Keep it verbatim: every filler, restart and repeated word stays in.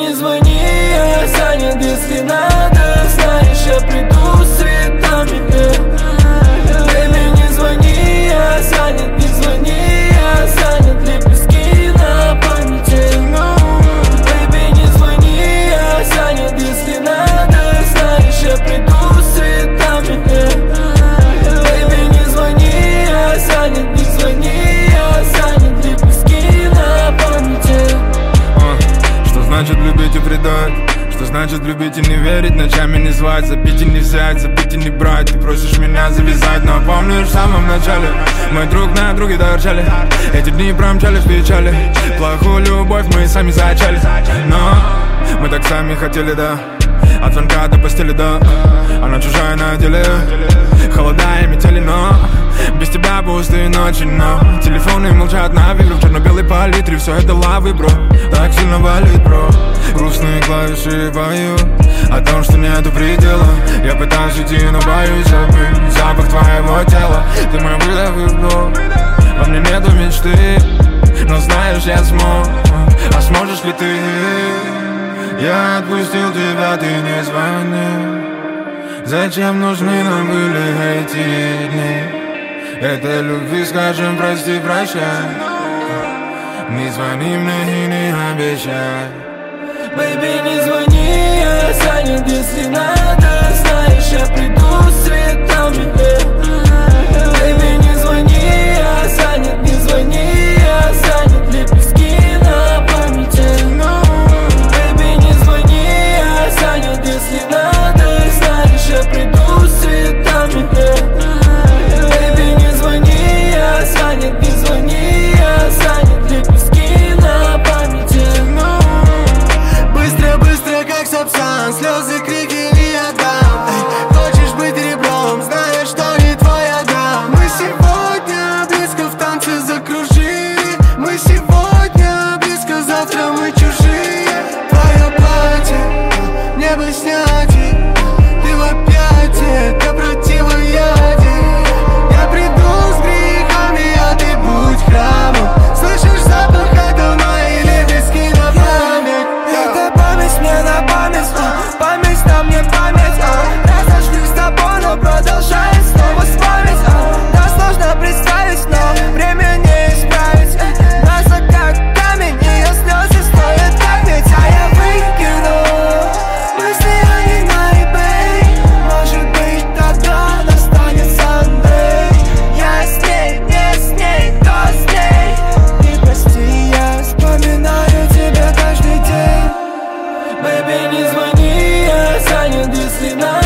не звони, я занят, если надо. Знаешь, я приду с цветами. Baby, не звони, я занят, не звони, я занят. Лепестки на памяти. Baby, не звони, я занят, если надо. Знаешь, я приду с цветами. Baby, не звони, я занят, не звони, я занят. Лепестки на памяти. Что значит любить и предать? Что значит любить и не верить? Ночами не звать, запить и не взять, запить и не брать. Ты просишь меня завязать, но помнишь в самом начале мы друг на друге торчали. Эти дни промчались в печали. Плохую любовь мы сами зачали. Но мы так сами хотели, да. От звонка до постели, да. Она чужая на деле. Холода и метели, но без тебя пустые ночи, но телефоны молчат на вибру. В черно-белой палитре все это лавы, бро. Так сильно болит, бро. Грустные клавиши поют о том, что нету предела. Я пытаюсь идти, но боюсь забыть запах твоего тела. Ты мой выдох и вдох. Во мне нету мечты, но знаешь, я смог. А сможешь ли ты? Я отпустил тебя, ты не звони. Зачем нужны нам были эти дни? Это любви, скажем прости, прощай. Не звони мне и не обещай. Baby, не звони, я занят, если надо. Знаешь, я приду с цветами. Baby, не звони, я занят, не звони, я занят. Лепестки на памяти. Baby, не звони, я занят, если надо. Знаешь, я приду с цветами. Baby, не звони, я занят, не звони, я занят. Лепестки на памяти. Быстро, быстро, как сапсан, слезы, крики не отдам. Эй, хочешь быть ребром, знаешь, что не твоя грамм. Мы сегодня близко в танце закружили. Мы сегодня близко, завтра мы чужие. Твое платье, небо снятие. Ты в объятии, до противоядия. Я приду с грехами, а ты будь храмом. Слышишь запах, это мои лепестки на память. Это память мне на память, а, память на мне память, а. Разошлись с тобой, но продолжает снова спамить, а. Да, сложно представить, но время не исправить, а. Глаза как камень, ее слезы стоят как медь. А я выкину мысли, они на eBay. Может быть, тогда настанет Sunday. Я с ней, не с ней, то с ней. И прости, я вспоминаю тебя каждый день. Baby, не звони, я занят, если надо.